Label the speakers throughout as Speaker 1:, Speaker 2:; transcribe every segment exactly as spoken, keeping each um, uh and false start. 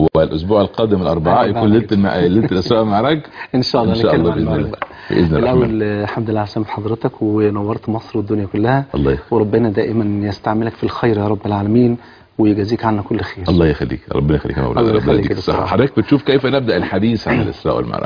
Speaker 1: والاسبوع القادم الاربعاء يكون ليله الم... ليله الاسراء والمعراج
Speaker 2: ان شاء الله.
Speaker 1: ان شاء الله باذن الله.
Speaker 2: باذن الله. الاول الحمد لله على سلامه حضرتك، ونورت مصر والدنيا كلها.
Speaker 1: الله يخليك.
Speaker 2: وربنا دائما يستعملك في الخير يا رب العالمين، ويجازيك عنا كل خير.
Speaker 1: الله يخليك، ربنا يخليك يا مولانا، ربنا يديك الصحه. حضرتك بتشوف كيف نبدا الحديث عن الاسراء والمعراج؟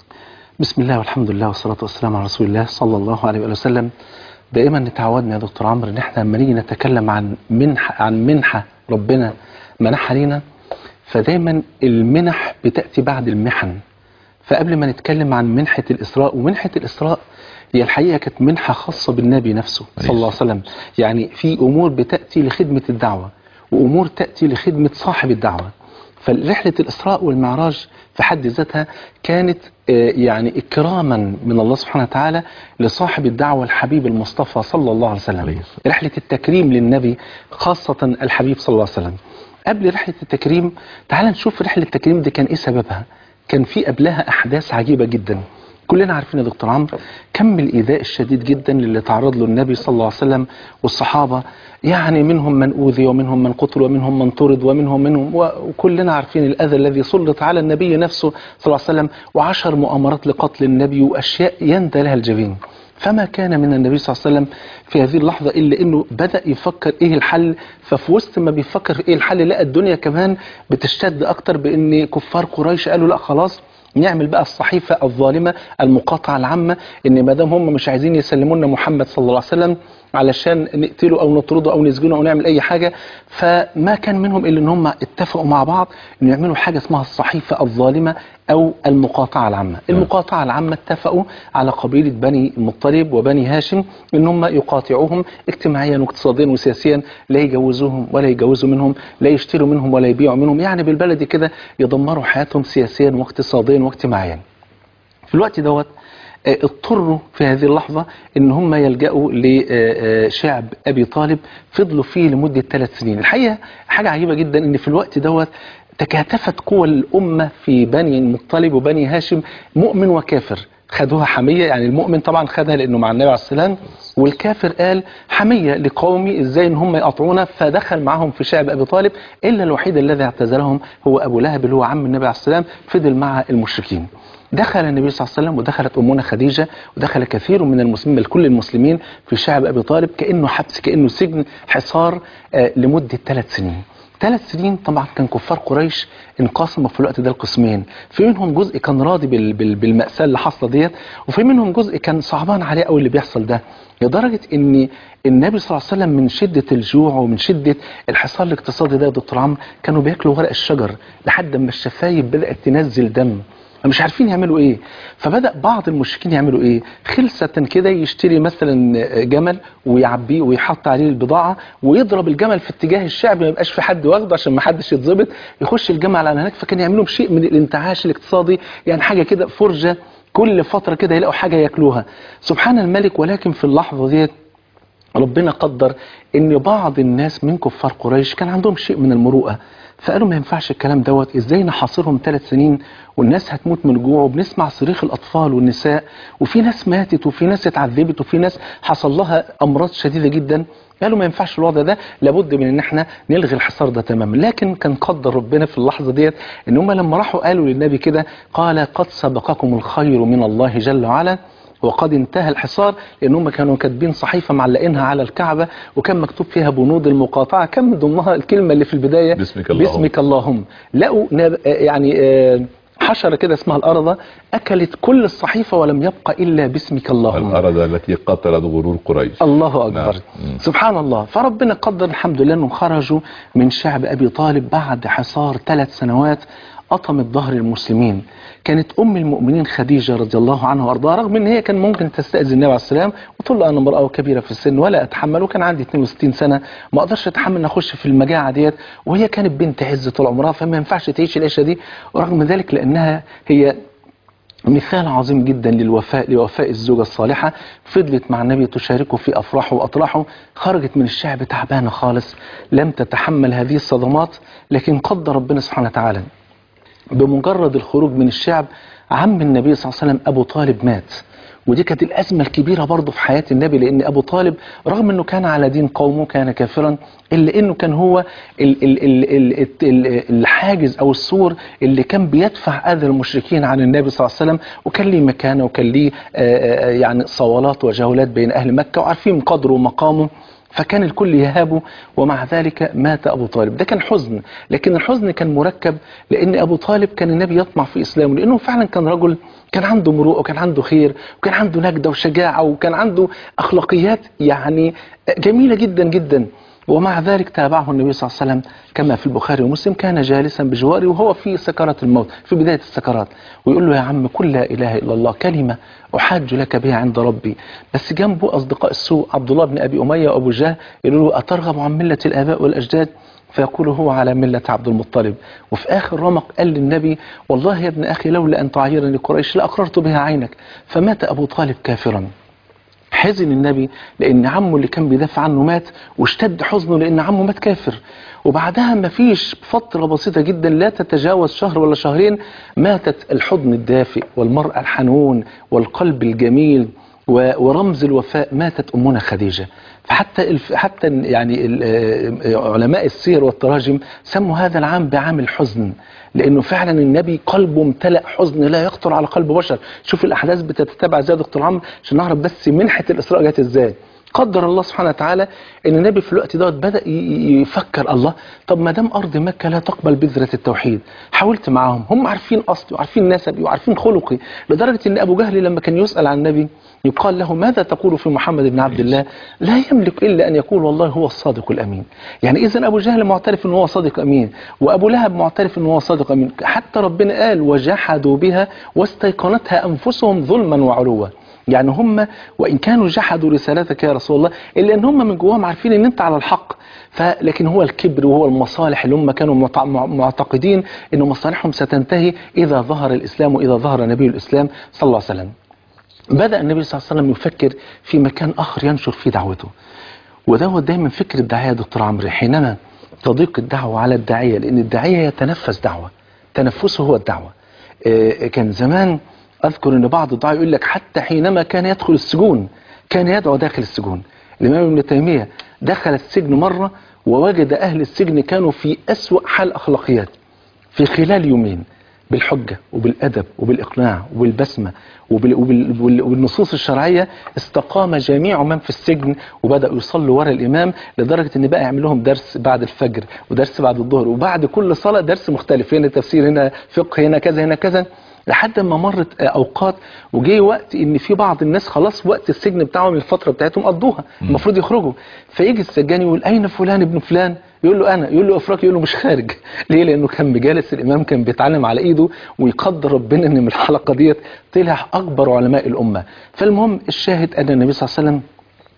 Speaker 2: بسم الله والحمد لله والصلاه والسلام على رسول الله صلى الله عليه وسلم. دائما نتعودنا يا دكتور عمرو ان احنا لما نيجي نتكلم عن منحه عن منحه ربنا منحها لينا، فدايما المنح بتاتي بعد المحن. فقبل ما نتكلم عن منحه الاسراء، ومنحه الاسراء هي الحقيقه كانت منحه خاصه بالنبي نفسه صلى الله عليه وسلم. يعني في امور بتاتي لخدمه الدعوه، وامور تاتي لخدمه صاحب الدعوه. فرحله الاسراء والمعراج في حد ذاتها كانت يعني اكراما من الله سبحانه وتعالى لصاحب الدعوه الحبيب المصطفى صلى الله عليه وسلم. رحله التكريم للنبي خاصه الحبيب صلى الله عليه وسلم. قبل رحله التكريم تعال نشوف رحله التكريم دي كان ايه سببها. كان في قبلها احداث عجيبه جدا. كلنا عارفين يا دكتور عمرو كم الايذاء الشديد جدا اللي تعرض له النبي صلى الله عليه وسلم والصحابه، يعني منهم من اوذي ومنهم من قتل ومنهم من طرد ومنهم منهم وكلنا عارفين الاذى الذي سلط على النبي نفسه صلى الله عليه وسلم، وعشر مؤامرات لقتل النبي واشياء يندى لها الجبين. فما كان من النبي صلى الله عليه وسلم في هذه اللحظه الا انه بدا يفكر ايه الحل. ففي وسط ما بيفكر في ايه الحل لقى الدنيا كمان بتشتد اكتر، بان كفار قريش قالوا لا خلاص نعمل بقى الصحيفة الظالمة المقاطعة العامة، ان ما دام هم مش عايزين يسلموا لنا محمد صلى الله عليه وسلم علشان نقتله او نطرده او نسجنه او نعمل اي حاجة. فما كان منهم الا ان هم اتفقوا مع بعض ان يعملوا حاجة اسمها الصحيفة الظالمة او المقاطعة العامة. المقاطعة العامة اتفقوا على قبيلة بني المطلب وبني هاشم ان هم يقاطعوهم اجتماعيا واقتصاديا وسياسيا، لا يجوزوهم ولا يجوزوا منهم، لا يشتروا منهم ولا يبيعوا منهم، يعني بالبلد كده يدمروا حياتهم سياسيا واقتصاديا واجتماعيا. في الوقت دوت اضطروا في هذه اللحظة ان هم يلجأوا لشعب ابي طالب، فضلوا فيه لمدة ثلاث سنين. الحقيقة حاجة عجيبة جدا ان في الوقت دوت تكاتفت قوى الأمة في بني المطلب وبني هاشم، مؤمن وكافر. خدوها حمية، يعني المؤمن طبعا خدها لأنه مع النبي عليه السلام، والكافر قال حمية لقومي ازاي ان هم يقطعونا، فدخل معهم في شعب أبي طالب. إلا الوحيد الذي اعتزلهم هو أبو لهب اللي هو عم النبي عليه السلام، فضل مع المشركين. دخل النبي صلى الله عليه وسلم ودخلت أمنا خديجة ودخل كثير من المسلمين، بل كل المسلمين في شعب أبي طالب، كأنه حبس كأنه سجن حصار لمدة ثلاث سنين. ثلاث سنين طبعا كان كفار قريش انقسموا في الوقت ده القسمين، في منهم جزء كان راضي بال بال بالمأساة اللي حصلت ديت، وفي منهم جزء كان صعبان عليه قوي اللي بيحصل ده، لدرجة ان النبي صلى الله عليه وسلم من شدة الجوع ومن شدة الحصار الاقتصادي ده يا دكتور عمرو كانوا بياكلوا ورق الشجر لحد ما الشفايف بدأت تنزل دم، مش عارفين يعملوا ايه. فبدأ بعض المشركين يعملوا ايه، خلصة كده يشتري مثلا جمل ويعبيه ويحط عليه البضاعة ويضرب الجمل في اتجاه الشعب، ما يبقاش في حد واخده عشان ما حدش يتظبط، يخش الجمل على هناك. فكان يعملوا شيء من الانتعاش الاقتصادي، يعني حاجة كده فرجة، كل فترة كده يلاقوا حاجة ياكلوها. سبحان الملك. ولكن في اللحظة ديت ربنا قدر ان بعض الناس من كفار قريش كان عندهم شيء من المروءة، فقالوا ما ينفعش الكلام دوت، ازاي نحاصرهم ثلاث سنين والناس هتموت من الجوع، وبنسمع صريخ الاطفال والنساء، وفي ناس ماتت وفي ناس اتعذبت وفي ناس حصل لها امراض شديدة جدا. قالوا ما ينفعش الوضع ده، لابد من ان احنا نلغي الحصار ده تماما. لكن كان قدر ربنا في اللحظة ديت ان هم لما راحوا قالوا للنبي كده، قال قد سبقكم الخير من الله جل وعلا وقد انتهى الحصار، لان هم كانوا كاتبين صحيفه معلقينها على الكعبه وكان مكتوب فيها بنود المقاطعه، كان من ضمنها الكلمه اللي في البدايه
Speaker 1: باسمك اللهم,
Speaker 2: باسمك اللهم. لقوا يعني حشره كده اسمها الارضه اكلت كل الصحيفه ولم يبقى الا باسمك اللهم،
Speaker 1: الارض التي قتلت غرور قريش.
Speaker 2: الله اكبر. نعم. سبحان الله. فربنا قدر الحمد لله انهم خرجوا من شعب ابي طالب بعد حصار ثلاث سنوات قطمت ظهر المسلمين. كانت ام المؤمنين خديجه رضي الله عنها وارضاها، رغم ان هي كان ممكن تستاذن النبي عليه السلام وتقول له انا امراه كبيره في السن ولا اتحمل، وكان عندي اثنين وستين سنه ما اقدرش اتحمل ان اخش في المجاعه ديت، وهي كانت بنت عز طول عمرها فما ينفعش تعيش العيشه دي. ورغم ذلك لانها هي مثال عظيم جدا للوفاء لوفاء الزوجة الصالحة، فضلت مع النبي تشاركه في أفراحه وأطراحه. خرجت من الشعب تعبانة خالص، لم تتحمل هذه الصدمات، لكن قدر ربنا سبحانه وتعالى بمجرد الخروج من الشعب عم النبي صلى الله عليه وسلم أبو طالب مات. ودي كانت الأزمة الكبيرة برضه في حياة النبي، لأن أبو طالب رغم أنه كان على دين قومه كان كافرا، إلا أنه كان هو ال ال ال ال ال الحاجز أو السور اللي كان بيدفع أذى المشركين عن النبي صلى الله عليه وسلم، وكان ليه مكانه وكان ليه يعني صولات وجولات بين أهل مكة وعارفين قدره ومقامه، فكان الكل يهابه. ومع ذلك مات أبو طالب. ده كان حزن، لكن الحزن كان مركب، لأن أبو طالب كان النبي يطمع في إسلامه، لأنه فعلا كان رجل كان عنده مروءة وكان عنده خير وكان عنده نجدة وشجاعة وكان عنده أخلاقيات يعني جميلة جدا جدا. ومع ذلك تابعه النبي صلى الله عليه وسلم كما في البخاري ومسلم، كان جالسا بجواره وهو في سكرات الموت في بداية السكرات، ويقول له: يا عم قل لا إله إلا الله كلمة أحاج لك بها عند ربي. بس جنبه أصدقاء السوء عبد الله بن أبي أمية وأبو جهل يقولوا له: أترغب عن ملة الآباء والأجداد؟ فيقول هو على ملة عبد المطلب. وفي آخر رمق قال للنبي: والله يا ابن أخي لولا أن تعيرني قريش لأقررت بها عينك. فمات أبو طالب كافرا. حزن النبي لأن عمه اللي كان بيدافع عنه مات، واشتد حزنه لأن عمه مات كافر. وبعدها ما فيش فترة بسيطة جدا لا تتجاوز شهر ولا شهرين ماتت الحضن الدافئ والمرأة الحنون والقلب الجميل ورمز الوفاء، ماتت أمنا خديجة. فحتى حتى يعني علماء السير والتراجم سموا هذا العام بعام الحزن، لأنه فعلا النبي قلبه امتلأ حزن لا يخطر على قلب بشر. شوف الأحداث بتتتبع ازاي يا دكتور عمرو عشان نعرف بس منحة الإسراء جت ازاي. قدر الله سبحانه وتعالى ان النبي في الوقت دوت بدأ يفكر: الله، طب ما دام أرض مكة لا تقبل بذرة التوحيد، حاولت معاهم، هم عارفين أصلي وعارفين نسبي وعارفين خلقي، لدرجة ان أبو جهل لما كان يسأل عن النبي يقال له: ماذا تقول في محمد بن عبد الله؟ لا يملك إلا أن يقول والله هو الصادق الأمين. يعني إذن أبو جهل معترف أنه هو صادق أمين، وأبو لهب معترف أنه هو صادق أمين. حتى ربنا قال: وجحدوا بها واستيقنتها أنفسهم ظلما وعلوا. يعني هم وإن كانوا جحدوا رسالتك يا رسول الله إلا أن هم من جواهم عارفين أن أنت على الحق، فلكن هو الكبر وهو المصالح اللي هم كانوا معتقدين أن مصالحهم ستنتهي إذا ظهر الإسلام وإذا ظهر نبي الإسلام صلى الله عليه وسلم. بدأ النبي صلى الله عليه وسلم يفكر في مكان آخر ينشر فيه دعوته، وده هو دايما فكر الداعية دكتور عمرو. حينما تضيق الدعوة على الداعية، لأن الداعية يتنفس دعوة، تنفسه هو الدعوة. كان زمان أذكر أن بعض الدعاء يقول لك حتى حينما كان يدخل السجون كان يدعو داخل السجون. الإمام ابن تيمية دخل السجن مرة ووجد أهل السجن كانوا في أسوأ حال أخلاقيات، في خلال يومين بالحجة وبالأدب وبالإقناع وبالبسمة وبال... وبال... وبالنصوص الشرعية استقام جميع من في السجن وبدأوا يصلوا وراء الإمام، لدرجة أن بقى يعمل لهم درس بعد الفجر ودرس بعد الظهر وبعد كل صلاة درس مختلف، هنا تفسير هنا فقه هنا كذا هنا كذا، لحد ما مرت أوقات وجي وقت ان في بعض الناس خلاص وقت السجن بتاعهم الفترة بتاعتهم قضوها المفروض يخرجوا، فيجي السجان يقول: أين فلان ابن فلان؟ يقول له أنا، يقول له أفراك، يقول له مش خارج. ليه؟ لأنه كان مجالس الإمام، كان بيتعلم على إيده، ويقدر ربنا أن من الحلقة ديت طلع أكبر علماء الأمة. فالمهم الشاهد أن النبي صلى الله عليه وسلم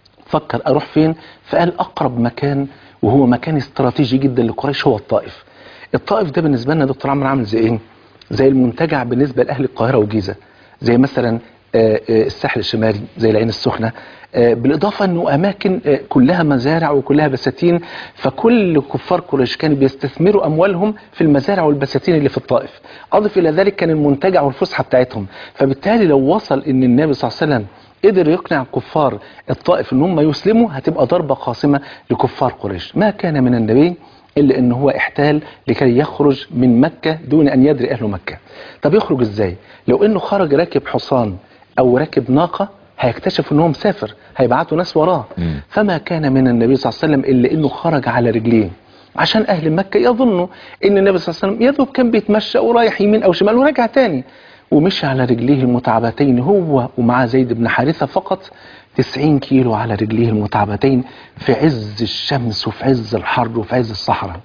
Speaker 2: فكر أروح فين؟ فقال أقرب مكان وهو مكان استراتيجي جدا لقريش هو الطائف. الطائف ده بالنسبة لنا دكتور عمرو عامل زي إيه؟ زي المنتجع بالنسبة لأهل القاهرة والجيزة، زي مثلا الساحل الشمالي، زي العين السخنة، بالإضافة أنه أماكن كلها مزارع وكلها بساتين، فكل كفار قريش كانوا بيستثمروا أموالهم في المزارع والبساتين اللي في الطائف. أضف إلى ذلك كان المنتجع والفسحة بتاعتهم، فبالتالي لو وصل أن النبي صلى الله عليه وسلم قدر يقنع كفار الطائف أن هم يسلموا هتبقى ضربة قاسمة لكفار قريش. ما كان من النبي إلا أنه هو احتال لكي يخرج من مكة دون أن يدري أهل مكة. طب يخرج إزاي؟ لو أنه خرج راكب حصان أو راكب ناقة هيكتشف أنه مسافر، هيبعتوا ناس وراه. مم. فما كان من النبي صلى الله عليه وسلم إلا أنه خرج على رجليه، عشان أهل مكة يظنوا أن النبي صلى الله عليه وسلم يذهب كان بيتمشى ورايح يمين أو شمال ورجع تاني، ومشي على رجليه المتعبتين هو ومع زيد بن حارثة فقط تسعين كيلو على رجليه المتعبتين في عز الشمس وفي عز الحر وفي عز الصحراء.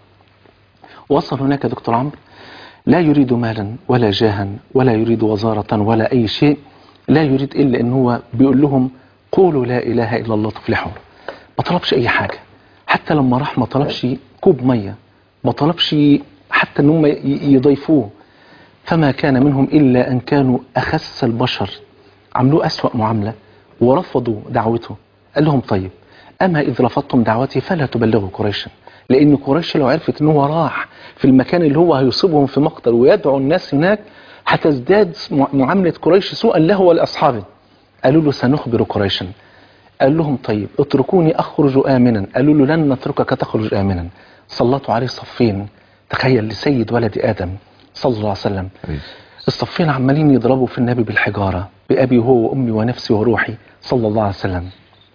Speaker 2: وصل هناك دكتور عمرو لا يريد مالا ولا جاها ولا يريد وزارة ولا أي شيء، لا يريد إلا أن هو بيقول لهم: قولوا لا إله إلا الله تفلحوا. ما طلبش أي حاجة، حتى لما راح ما طلبش كوب مية، ما طلبش حتى أن هم يضيفوه. فما كان منهم إلا أن كانوا أخس البشر، عملوا أسوأ معاملة ورفضوا دعوته. قال لهم: طيب أما إذ رفضتم دعوتي فلا تبلغوا قريشا، لأن قريش لو عرفت أنه راح في المكان اللي هو هيصيبهم في مقتل ويدعو الناس هناك هتزداد معاملة قريش سوءا له ولأصحابه. قالوا له سنخبر قريشا. قال لهم طيب اتركوني أخرج آمنا. قالوا له لن نتركك تخرج آمنا. سلطوا عليه صفين، تخيل، لسيد ولد آدم صلى الله عليه وسلم. الصفين عمالين يضربوا في النبي بالحجارة، بأبي هو وأمي ونفسي وروحي صلى الله عليه وسلم.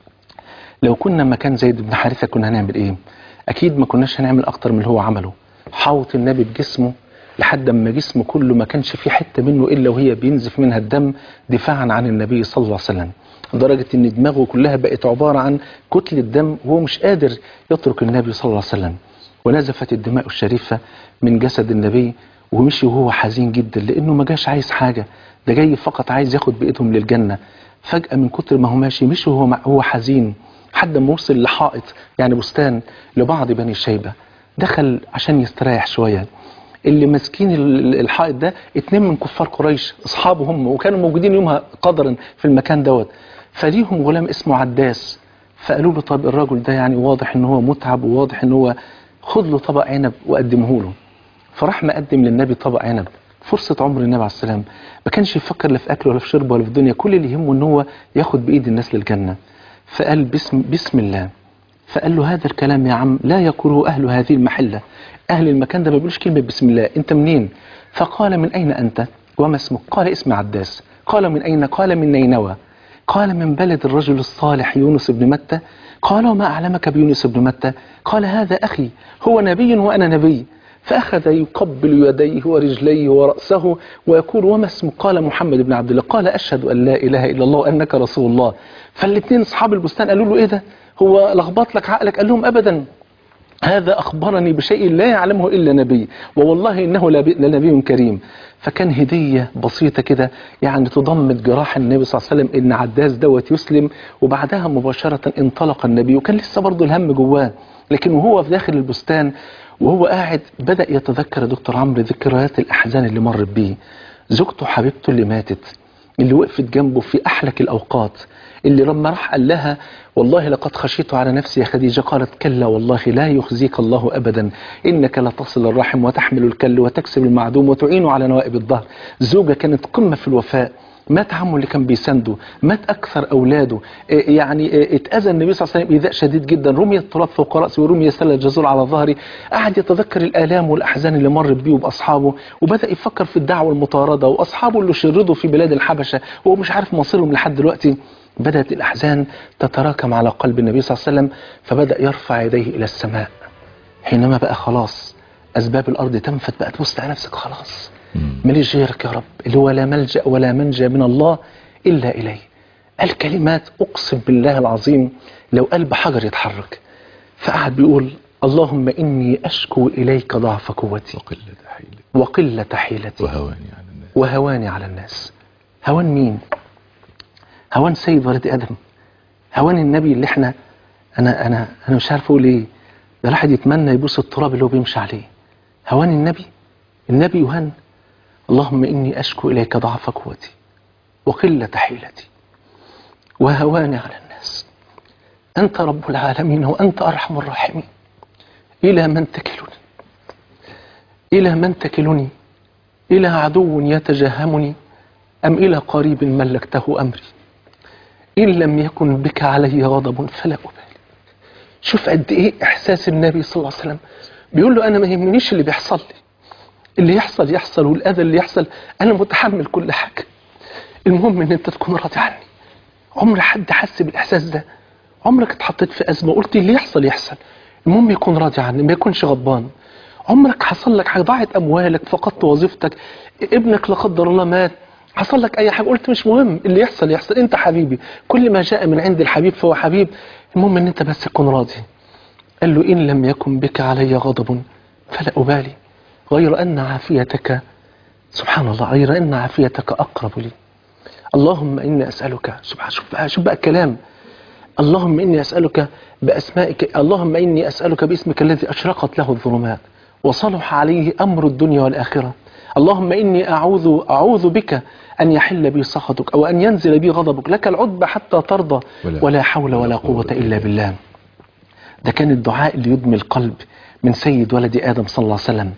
Speaker 2: لو كنا مكان زيد بن حارثة كنا هنعمل ايه؟ اكيد ما كناش هنعمل اكتر من اللي هو عمله. حاوط النبي بجسمه لحد ما جسمه كله ما كانش فيه حتة منه الا وهي بينزف منها الدم دفاعا عن النبي صلى الله عليه وسلم، لدرجة ان دماغه كلها بقت عبارة عن كتلة دم وهو مش قادر يترك النبي صلى الله عليه وسلم. ونزفت الدماء الشريفة من جسد النبي ومشي وهو حزين جدا، لانه ما جاش عايز حاجة، ده جاي فقط عايز ياخد بايدهم للجنة. فجأة من كتر ما هو ماشي مشي وهو هو حزين حد ما وصل لحائط يعني بستان لبعض بني شيبة. دخل عشان يستريح شوية. اللي ماسكين الحائط ده اتنين من كفار قريش اصحابه هم، وكانوا موجودين يومها قدرا في المكان دوت. فليهم غلام اسمه عداس. فقالوا له طب الراجل ده يعني واضح ان هو متعب وواضح ان هو، خد له طبق عنب وقدمه له. فراح مقدم للنبي طبق عنب. فرصة عمر النبي عليه السلام، ما كانش يفكر لا في اكل ولا في شرب ولا في الدنيا، كل اللي يهمه ان هو ياخد بايد الناس للجنة. فقال بسم, بسم الله. فقال له هذا الكلام يا عم لا يقوله أهل هذه المحلة، أهل المكان ده ما بيقولوش كلمة بسم الله، أنت منين؟ فقال من أين أنت وما اسمك؟ قال اسمي عداس. قال من أين؟ قال من نينوى. قال من بلد الرجل الصالح يونس بن متى. قال وما أعلمك بيونس بن متى؟ قال هذا أخي هو نبي وأنا نبي. فأخذ يقبل يديه ورجليه ورأسه ويقول وما اسمه؟ قال محمد بن عبد الله. قال أشهد أن لا إله إلا الله وأنك رسول الله. فالاثنين أصحاب البستان قالوا له إيه ده؟ هو لخبط لك عقلك؟ قال لهم أبدا، هذا أخبرني بشيء لا يعلمه إلا نبي، ووالله إنه لنبي كريم. فكان هدية بسيطة كده يعني تضمد جراح النبي صلى الله عليه وسلم إن عداس دوت يسلم. وبعدها مباشرة انطلق النبي، وكان لسه برضه الهم جواه، لكن وهو في داخل البستان وهو قاعد بدأ يتذكر دكتور عمرو ذكريات الأحزان اللي مرت بيه. زوجته حبيبته اللي ماتت، اللي وقفت جنبه في أحلك الأوقات، اللي لما راح قال لها والله لقد خشيت على نفسي يا خديجة، قالت كلا والله لا يخزيك الله أبدا، إنك لتصل الرحم وتحمل الكل وتكسب المعدوم وتعين على نوائب الظهر. زوجة كانت قمة في الوفاء. مات عمه اللي كان بيسنده، مات أكثر أولاده، يعني اتأذى النبي صلى الله عليه وسلم إيذاء شديد جدا، رمي التراب فوق رأسه ورمي سلة الجزور على ظهري. قعد يتذكر الآلام والأحزان اللي مرت بيه وبأصحابه، وبدأ يفكر في الدعوة المطاردة وأصحابه اللي شردوا في بلاد الحبشة وهو مش عارف مصيرهم لحد دلوقتي. بدأت الأحزان تتراكم على قلب النبي صلى الله عليه وسلم، فبدأ يرفع يديه إلى السماء. حينما بقى خلاص أسباب الأرض تنفت، بقى تبص على نفسك خلاص ماليش غيرك يا رب، اللي هو لا ملجأ ولا منجا من الله إلا إليه. الكلمات أقسم بالله العظيم لو قلب حجر يتحرك. فقعد بيقول اللهم إني أشكو إليك ضعف قوتي
Speaker 1: وقلة حيلتي
Speaker 2: وقلة حيلتي
Speaker 1: وهواني على الناس
Speaker 2: وهواني على الناس. هوان مين؟ هوان سيد ولد آدم، هوان النبي اللي احنا أنا أنا أنا مش عارف أقول إيه. ده الواحد يتمنى يبوس التراب اللي هو بيمشي عليه. هوان النبي، النبي يهان. اللهم إني أشكو إليك ضعف قوتي وقلة حيلتي وهواني على الناس، أنت رب العالمين وأنت أرحم الراحمين، إلى من تكلني إلى من تكلني إلى عدو يتجهمني أم إلى قريب ملكته أمري، إن لم يكن بك علي غضب فلا أبالي. شوف قد إيه إحساس النبي صلى الله عليه وسلم، بيقول له أنا ما يهمنيش اللي بيحصل لي، اللي يحصل يحصل والأذى اللي يحصل أنا متحمل كل حاجة، المهم إن أنت تكون راضي عني. عمر حد حس بالإحساس ده؟ عمرك اتحطيت في أزمة قلت اللي يحصل يحصل، المهم يكون راضي عني ما يكونش غضبان؟ عمرك حصل لك حاجة، ضاعت أموالك، فقدت وظيفتك، ابنك لا قدر الله مات، حصل لك أي حاجة قلت مش مهم اللي يحصل يحصل، أنت حبيبي، كل ما جاء من عند الحبيب فهو حبيب، المهم إن أنت بس تكون راضي. قال له إن لم يكن بك علي غضب فلا أبالي، غير أن عافيتك سبحان الله، غير أن عافيتك أقرب لي. اللهم إني أسألك، سبحان شوف بقى شوف بقى الكلام، اللهم إني أسألك بأسمائك، اللهم إني أسألك باسمك الذي أشرقت له الظلمات وصلح عليه أمر الدنيا والآخرة، اللهم إني أعوذ أعوذ بك أن يحل بي سخطك أو أن ينزل بي غضبك، لك العتبى حتى ترضى ولا حول ولا قوة إلا بالله. ده كان الدعاء اللي يدمي القلب من سيد ولد آدم صلى الله عليه وسلم.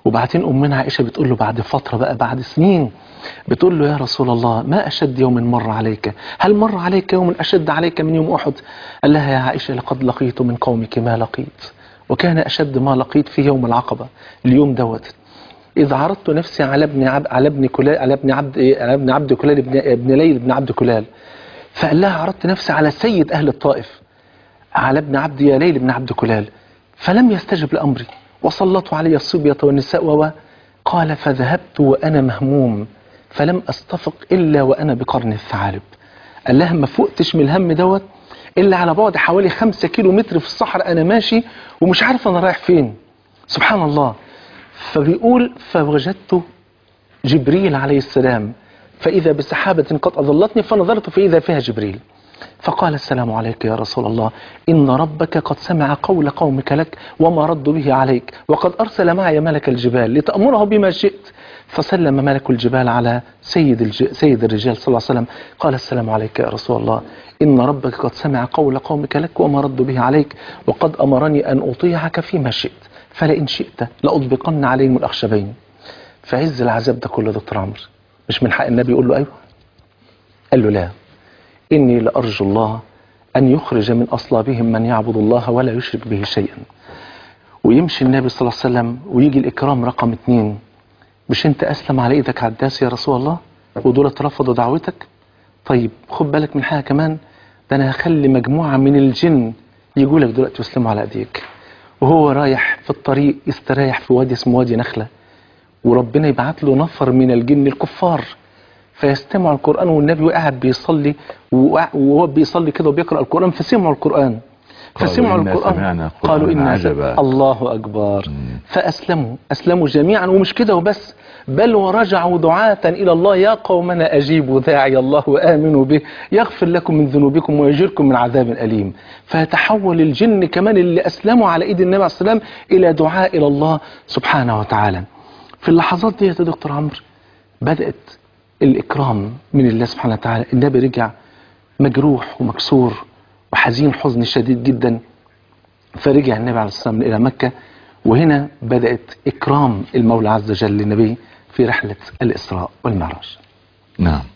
Speaker 2: وبعدين أمنا عائشة بتقول له بعد فترة بقى، بعد سنين، بتقول له يا رسول الله ما أشد يوم مر عليك؟ هل مر عليك يوم أشد عليك من يوم أحد؟ قال لها يا عائشة لقد لقيت من قومك ما لقيت، وكان أشد ما لقيت في يوم العقبة، اليوم دوت إذ عرضت نفسي على ابن عبد على ابن كلال على ابن عبد على ابن عبد كلال ابن, ابن ليل ابن عبد كلال. فقال لها عرضت نفسي على سيد أهل الطائف، على ابن عبد يا ليل ابن عبد كلال، فلم يستجب لأمري وسلطوا علي الصبية والنساء و قال فذهبت وأنا مهموم فلم أستفق إلا وأنا بقرن الثعالب. قال لها ما فقتش من الهم دوت إلا على بعد حوالي خمسة كيلو متر في الصحراء أنا ماشي ومش عارف أنا رايح فين. سبحان الله. فبيقول فوجدت جبريل عليه السلام فإذا بسحابة قد أظلتني فنظرت فإذا فيها جبريل فقال السلام عليك يا رسول الله، إن ربك قد سمع قول قومك لك وما ردوا به عليك، وقد أرسل معي ملك الجبال لتأمره بما شئت. فسلم ملك الجبال على سيد, الج... سيد الرجال صلى الله عليه وسلم قال السلام عليك يا رسول الله، إن ربك قد سمع قول قومك لك وما ردوا به عليك، وقد أمرني أن أطيعك فيما شئت، فلئن شئت لأطبقن عليهم الأخشبين. فعز العذاب ده كله دكتور عمرو مش من حق النبي يقول له أيوه؟ قال له لا، إني لأرجو الله أن يخرج من أصلابهم من يعبد الله ولا يشرك به شيئا. ويمشي النبي صلى الله عليه وسلم ويجي الإكرام رقم اتنين، مش أنت أسلم على إيدك عداس يا رسول الله ودول رفضوا دعوتك؟ طيب خد بالك من حاجة كمان، ده أنا هخلي مجموعة من الجن يجوا لك دلوقتي يسلموا على أيديك. وهو رايح في الطريق يستريح في وادي اسمه وادي نخلة، وربنا يبعت له نفر من الجن الكفار فيستمعوا القرآن، والنبي قاعد بيصلي وهو بيصلي كده وبيقرأ القرآن فسمعوا القرآن فسمعوا القرآن قالوا إنا عجبا الله أكبر مم. فأسلموا أسلموا جميعا. ومش كده وبس، بل ورجعوا دعاة إلى الله يا قومنا أجيبوا داعي الله وآمنوا به يغفر لكم من ذنوبكم ويجركم من عذاب أليم. فيتحول الجن كمان اللي أسلموا على إيد النبي عليه السلام إلى دعاء إلى الله سبحانه وتعالى. في اللحظات دي يا دكتور عمرو بدأت الإكرام من الله سبحانه وتعالى. النبي رجع مجروح ومكسور وحزين حزن شديد جدا، فرجع النبي عليه الصلاة والسلام إلى مكة، وهنا بدأت إكرام المولى عز وجل للنبي في رحلة الإسراء والمعراج.
Speaker 1: نعم.